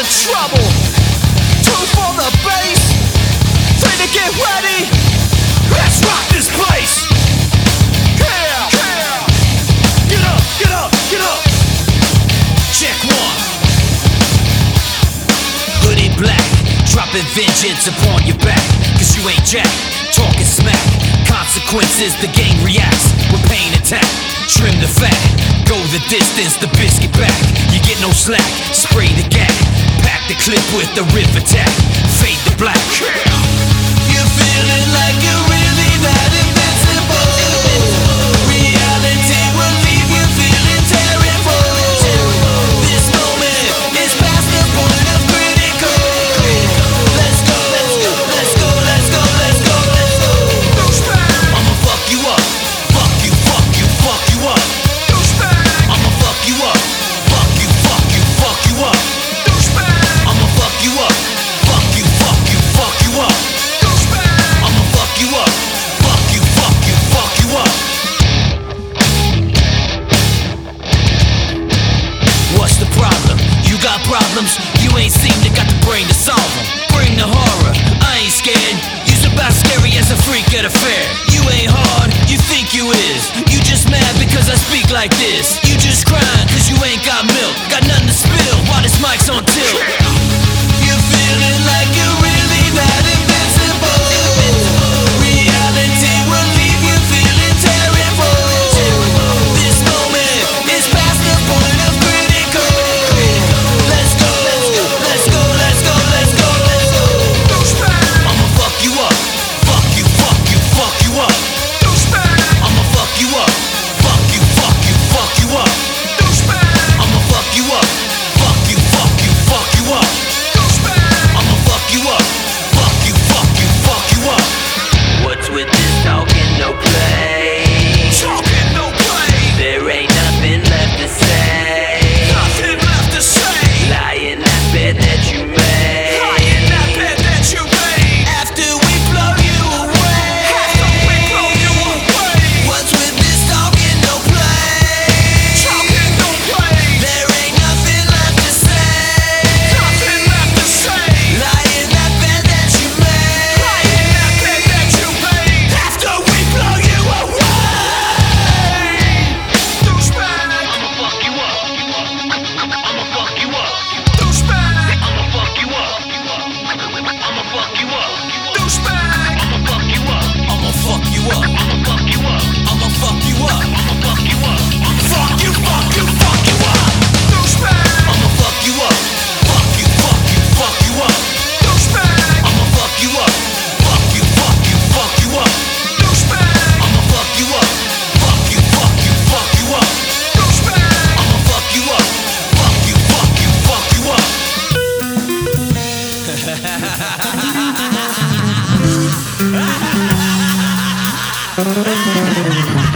the trouble, two for the bass, three to get ready. Let's rock this place. Yeah, yeah. Get up, get up, get up. Check one. Hoodie black, dropping vengeance upon your back. Cause you ain't jack, talking smack. Consequences, the game reacts with pain attack. Trim the fat, go the distance, the biscuit back. You get no slack, spray the gap. Pack the clip with the riff attack. Fade the black. You're feeling like you're really that invincible. Reality will leave you feeling terrible. This moment is past the point of critical. Let's go, let's go, let's go, let's go, let's go, let's go. I'ma fuck you up, fuck you, fuck you, fuck you up. I'ma fuck you up, fuck you, fuck you, fuck you up. I'ma fuck you up, fuck you, fuck you, fuck you up. I'ma fuck you up, fuck you, fuck you, fuck you up. What's the problem? You got problems? You ain't seem to got the brain to solve them. Bring the horror, I ain't scared. You's about scary as a freak at a fair. You ain't hard, you think you is. You just mad because I speak like this. You just crying cause you ain't got milk. Got nothing to spill while this mic's on tilt. You're feeling like you're really that invincible. Reality will leave you feeling terrible. This moment is past the point of critical. Let's go, let's go, let's go, let's go, let's go, let's go. I'ma fuck you up, fuck you, fuck you, fuck you up. I'ma fuck you up, fuck you, fuck you, fuck you up. I'ma fuck you up, fuck you, fuck you, fuck you up. I'ma fuck you up, fuck you, fuck you, fuck you up. What's with this talking no play? Talking no play. There ain't nothing left to say. Nothing left to say. Lie in that bed that you made. Lie in that bed that you made. After we blow you away. After we blow you away. What's with this talking no play? Talking no play. There ain't nothing left to say. Nothing left to say. Lie in that bed that you made. Lie in that bed that you made. After we blow you away. Douchebag. I'ma fuck you up. I'ma fuck you up. Douchebag. I'ma fuck you up. I'ma fuck you up. Douchebag. I'ma fuck you up. I'ma fuck you up. I'ma fuck you up. I'ma fuck you up. I'ma fuck you up. Fuck you, fuck you, fuck you up. Douchebag. I'ma fuck you up. Fuck you, fuck you, fuck you up. Douchebag. I'ma fuck you up. Fuck you, fuck you, fuck you up. Douchebag. I'ma fuck you up. Fuck you, fuck you, fuck you up. Douchebag. I'ma fuck you up. Fuck you, fuck you, fuck you up. Ha ha ha ha ha!